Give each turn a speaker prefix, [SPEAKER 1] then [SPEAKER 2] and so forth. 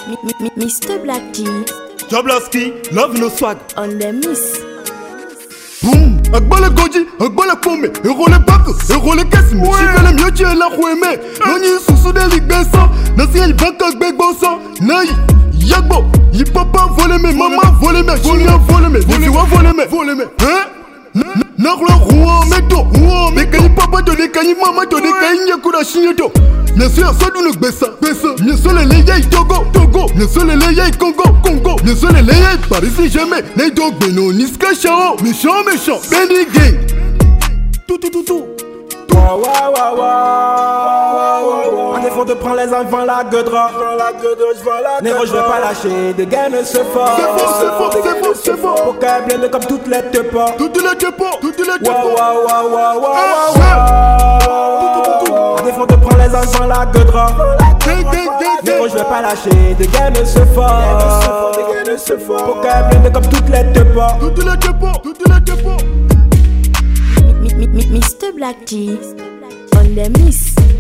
[SPEAKER 1] Mr. Black G
[SPEAKER 2] Jablaski, love no swag
[SPEAKER 1] on the miss.
[SPEAKER 2] Boum, akbala goji, akbala pome, erole bak, erole kes, mi chivele miochi la hueme. Noni susu de ligbeso, nasi el baka gbegboso. Nai, yagbo, yi papa vole me, mama vole me, chien vole me, ziwa vole me, hein? Naklo huo meto, huo me kanyi papa to de kanyi mama to de kanyi nyakura shinyeto. Nyeso ya sodu no gbesa, nyeso le leye Togo, nyeso le leye Congo, nyeso le leye Paris Saint-Germain, les dog beno niska chao, méchant, Benny Gang. Tout.
[SPEAKER 3] À défaut de prendre les enfants la gueudra, Nero je vais pas lâcher, des gars ne se forcent.
[SPEAKER 2] C'est faux.
[SPEAKER 3] Pour qu'elle blende comme toutes les tepas. À défaut de prendre les enfants la gueudra, Nero je vais pas lâcher, des gars ne se forcent. Pour qu'elle blende comme toutes les tepas.
[SPEAKER 1] Mr. Black G on the miss.